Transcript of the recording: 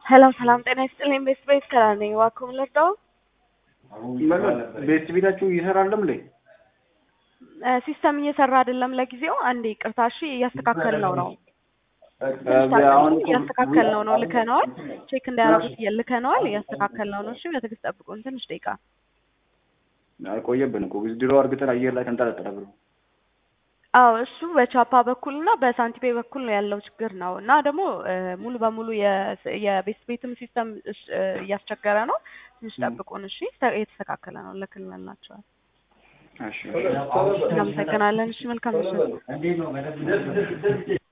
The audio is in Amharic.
ሰላም ጤና ይስጥልኝ። ቤት ከራነኝ ዋኩም ለርዳው ቤት ቤታችሁ ይሰራልም ላይ ሲስተም እየሰራ አይደለም ለጊዜው። አንዴ ይቅርታ እሺ፣ እያስተካከልነው ነው። አሁን እያስተካከልነው ነው። ልከነዋል፣ ቼክ እንዲያደርጉት ልከነዋል። እያስተካከልነው ነው። እሺ በትዕግስት ጠብቁን ትንሽ ደቂቃ። ቆየብን እኮ ድሮ አርግተን አየር ላይ ተንጠለጠለ ብሎ። አዎ እሱ በቻፓ በኩልና በሳንቲፔ በኩል ነው ያለው ችግር ነው። እና ደግሞ ሙሉ በሙሉ የቤት ቤትም ሲስተም እያስቸገረ ነው። ትንሽ ጠብቁን እሺ። የተስተካከለ ነው፣ ልክልናቸዋል። እሺ እናመሰግናለን። እሺ መልካም ምሽት።